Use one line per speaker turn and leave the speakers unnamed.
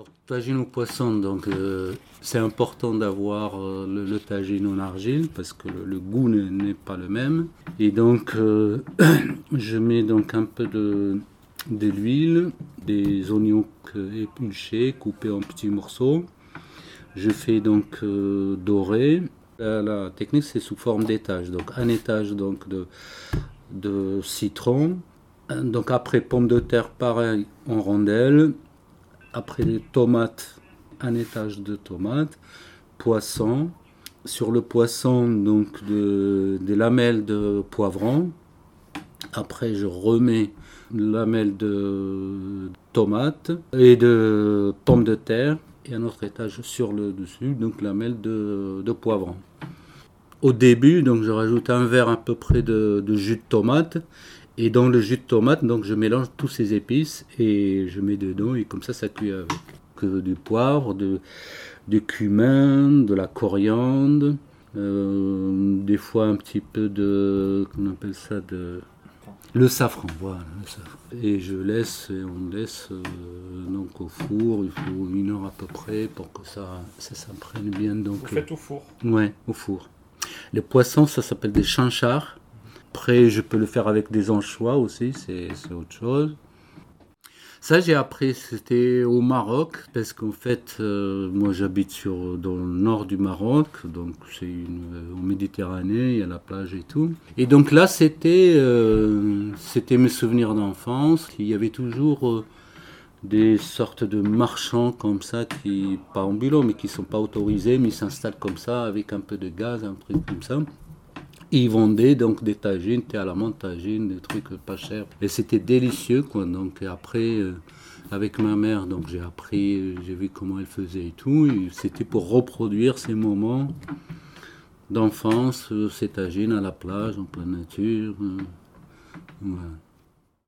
Alors, tagine au poisson, donc c'est important d'avoir le tagine en argile parce que le goût n'est pas le même. Et donc, je mets donc un peu de l'huile, des oignons épluchés, coupés en petits morceaux. Je fais donc dorer. La technique, c'est sous forme d'étage. Donc, un étage donc, de citron. Donc, après, pommes de terre, pareil, en rondelles. Après les tomates, un étage de tomates, poisson. Sur le poisson, donc des lamelles de poivron. Après, je remets lamelles de tomates et de pommes de terre. Et un autre étage sur le dessus, donc lamelles de poivron. Au début, donc je rajoute un verre à peu près de jus de tomate. Et dans le jus de tomate, donc je mélange tous ces épices et je mets dedans et comme ça cuit avec. Du poivre, du cumin, de la coriandre, des fois un petit peu comment on appelle ça, le safran, voilà, le safran. Et on laisse donc au four, il faut 1 heure à peu près pour que ça s'imprègne bien. Donc,
vous faites au four?
Ouais, au four. Les poissons, ça s'appelle des chanchards. Après, je peux le faire avec des anchois aussi, c'est autre chose. Ça, j'ai appris, c'était au Maroc, parce qu'en fait, moi j'habite dans le nord du Maroc, donc c'est en Méditerranée, il y a la plage et tout. Et donc là, c'était mes souvenirs d'enfance. Il y avait toujours des sortes de marchands comme ça, pas ambulants, mais qui ne sont pas autorisés, mais ils s'installent comme ça, avec un peu de gaz, un truc comme ça. Ils vendaient donc des tagines, thé à la menthe, tagines, des trucs pas chers. Et c'était délicieux, quoi. Donc après, avec ma mère, donc j'ai appris, j'ai vu comment elle faisait et tout. Et c'était pour reproduire ces moments d'enfance, ces tagines à la plage, en pleine nature. Voilà.